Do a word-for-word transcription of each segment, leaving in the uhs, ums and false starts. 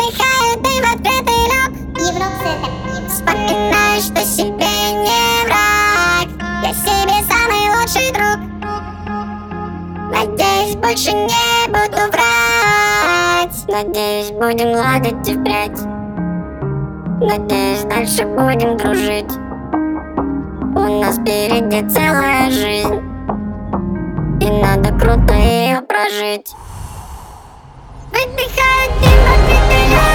Выдыхаю дым в открытый люк. Вспоминаю, что себе не враг. Я себе самый лучший друг. Надеюсь, больше не буду врать. Надеюсь, будем ладить и впрядь. Надеюсь, дальше будем дружить. У нас впереди целая жизнь, и надо круто ее прожить. Выдыхаю дым в открытый люк.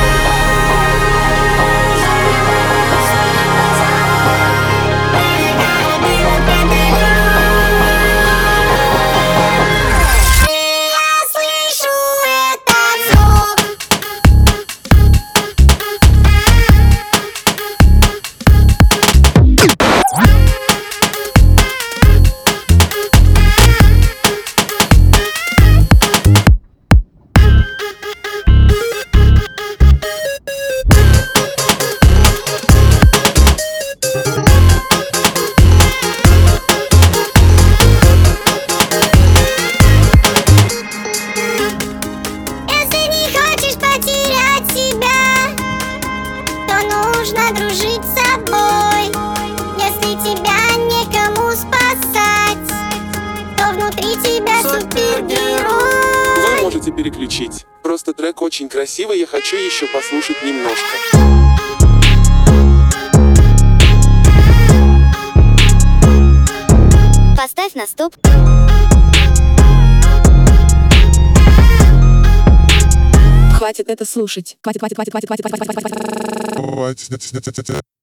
Нужно дружить с собой. Если тебя некому спасать, то внутри тебя супергерой. Вы можете переключить. Просто трек очень красивый, я хочу еще послушать немножко. Поставь на стоп. Хватит это слушать. Хватит, хватит, хватит, хватит, хватит, хватит, хватит, хватит. Хватит.